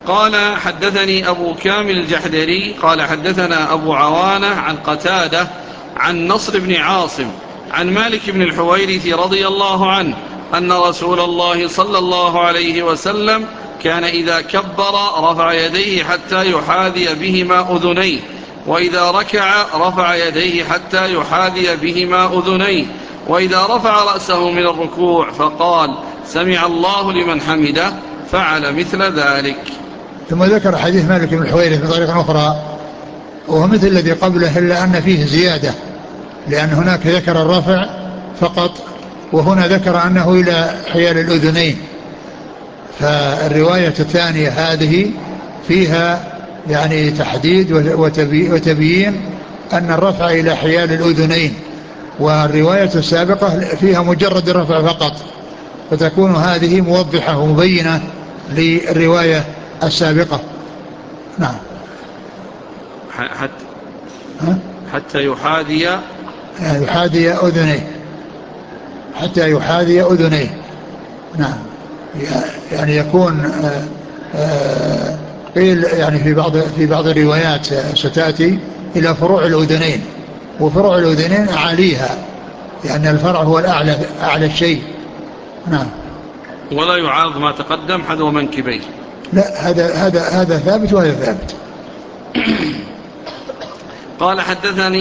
قال حدثني أبو كامل الجحدري قال حدثنا أبو عوانة عن قتادة عن نصر بن عاصم عن مالك بن الحويرث رضي الله عنه أن رسول الله صلى الله عليه وسلم كان إذا كبر رفع يديه حتى يحاذي بهما أذنيه، وإذا ركع رفع يديه حتى يحاذي بهما أذنيه، وإذا رفع رأسه من الركوع فقال سمع الله لمن حمده فعل مثل ذلك. ثم ذكر حديث مالك بن الحويرث بطريقة أخرى وهو مثل الذي قبله إلا أن فيه زيادة، لأن هناك ذكر الرفع فقط وهنا ذكر أنه إلى حيال الأذنين. فالرواية الثانية هذه فيها يعني تحديد وتبيين أن الرفع إلى حيال الأذنين، والرواية السابقة فيها مجرد الرفع فقط، فتكون هذه موضحة ومبينة للرواية السابقة. نعم. حتى يحاذي أذنيه، حتى يحاذي أذنيه. نعم. يعني يكون قيل يعني في بعض الروايات ستأتي إلى فروع الأذنين، وفروع الأذنين أعاليها، لأن الفرع هو الأعلى، أعلى الشيء. نعم. ولا يعارض ما تقدم حذو منكبيه. لا، هذا ثابت وهذا ثابت. قال حدثني